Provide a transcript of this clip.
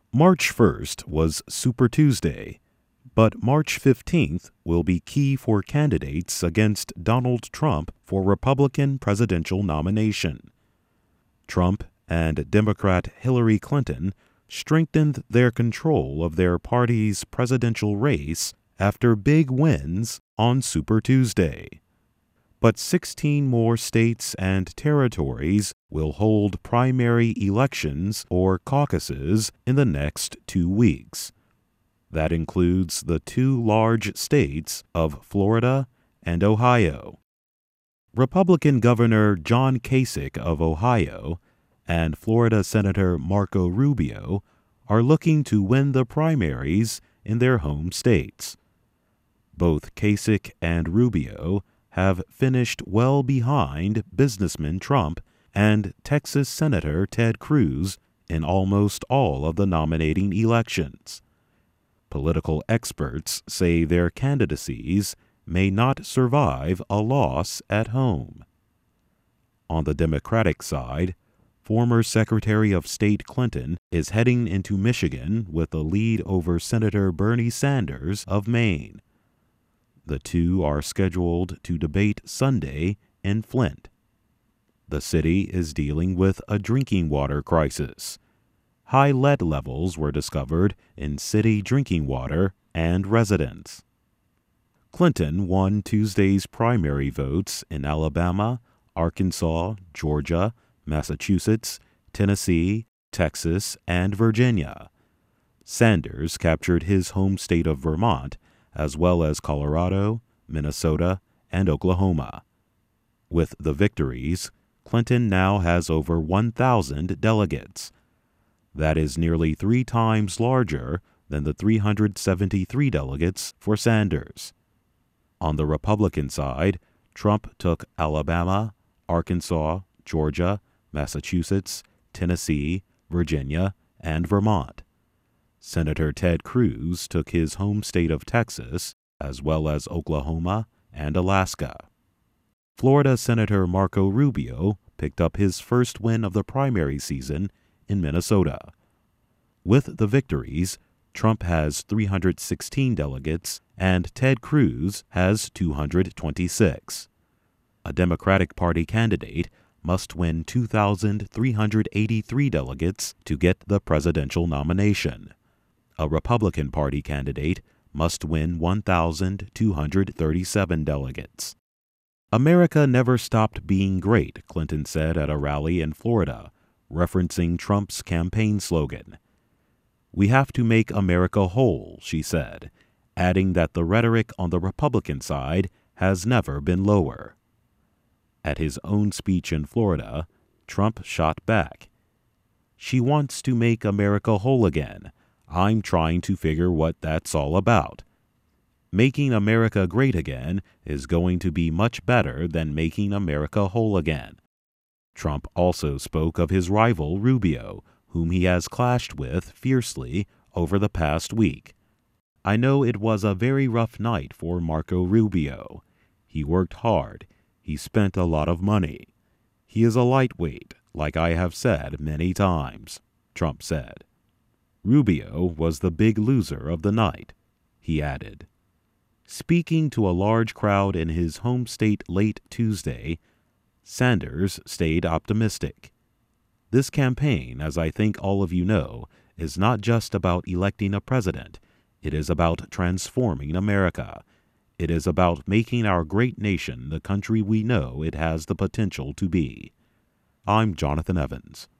March 1st was Super Tuesday, but March 15th will be key for candidates against Donald Trump for Republican presidential nomination. Trump and Democrat Hillary Clinton strengthened their control of their party's presidential race after big wins on Super Tuesday. But 16 more states and territories will hold primary elections or caucuses in the next 2 weeks. That includes the 2 large states of Florida and Ohio. Republican Governor John Kasich of Ohio and Florida Senator Marco Rubio are looking to win the primaries in their home states. Both Kasich and Rubio have finished well behind businessman Trump and Texas Senator Ted Cruz in almost all of the nominating elections. Political experts say their candidacies may not survive a loss at home. On the Democratic side, former Secretary of State Clinton is heading into Michigan with a lead over Senator Bernie Sanders of Maine. The two are scheduled to debate Sunday in Flint. The city is dealing with a drinking water crisis. High lead levels were discovered in city drinking water and residents. Clinton won Tuesday's primary votes in Alabama, Arkansas, Georgia, Massachusetts, Tennessee, Texas, and Virginia. Sanders captured his home state of Vermont, as well as Colorado, Minnesota, and Oklahoma. With the victories, Clinton now has over 1,000 delegates. That is nearly 3 times larger than the 373 delegates for Sanders. On the Republican side, Trump took Alabama, Arkansas, Georgia, Massachusetts, Tennessee, Virginia, and Vermont. Senator Ted Cruz took his home state of Texas, as well as Oklahoma and Alaska. Florida Senator Marco Rubio picked up his first win of the primary season in Minnesota. With the victories, Trump has 316 delegates and Ted Cruz has 226. A Democratic Party candidate must win 2,383 delegates to get the presidential nomination. A Republican Party candidate must win 1,237 delegates. America never stopped being great, Clinton said at a rally in Florida, referencing Trump's campaign slogan. We have to make America whole, she said, adding that the rhetoric on the Republican side has never been lower. At his own speech in Florida, Trump shot back. She wants to make America whole again. I'm trying to figure what that's all about. Making America great again is going to be much better than making America whole again. Trump also spoke of his rival Rubio, whom he has clashed with fiercely over the past week. I know it was a very rough night for Marco Rubio. He worked hard. He spent a lot of money. He is a lightweight, like I have said many times, Trump said. Rubio was the big loser of the night, he added. Speaking to a large crowd in his home state late Tuesday, Sanders stayed optimistic. This campaign, as I think all of you know, is not just about electing a president. It is about transforming America. It is about making our great nation the country we know it has the potential to be. I'm Jonathan Evans.